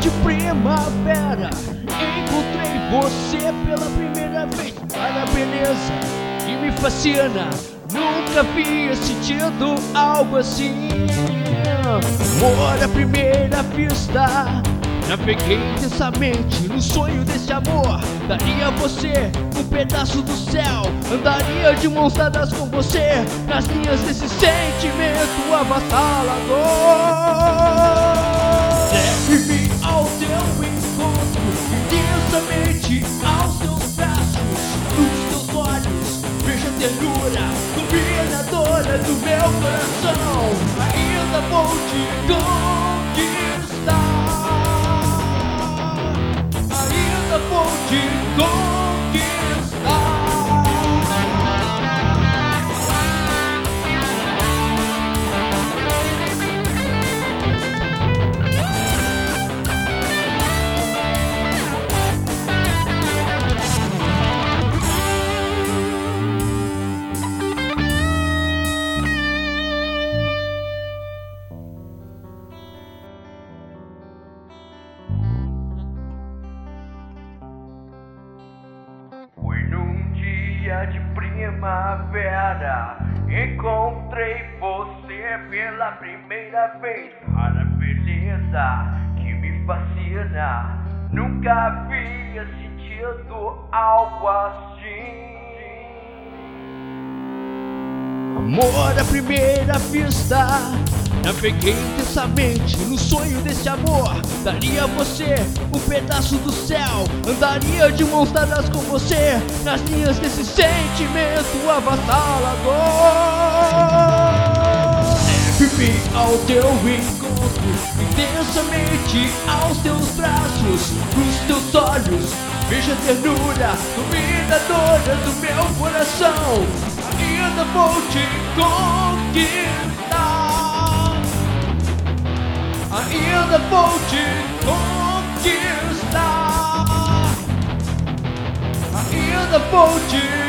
de primavera, encontrei você pela primeira vez. Cada beleza que me fascina, nunca havia sentido algo assim. Amor à primeira vista, naveguei intensamente no sonho desse amor. Daria a você um pedaço do céu, andaria de mãos dadas com você nas linhas desse sentimento avassalador. Leve-me ao teu encontro, intensamente aos teus braços, nos teus olhos, veja a ternura dominadora do meu coração. Ainda vou te conquistar, ainda vou te conquistar. De primavera, encontrei você pela primeira vez. Rara beleza que me fascina, nunca havia sentido algo assim. Amor à primeira vista, naveguei intensamente no sonho desse amor. Daria a você um pedaço do céu, andaria de mãos dadas com você nas linhas desse sentimento avassalador. Leve-me ao teu encontro, intensamente aos teus braços, nos teus olhos, veja a ternura dominadora do meu coração. Ainda vou te conquistar, ainda vou te conquistar, ainda vou te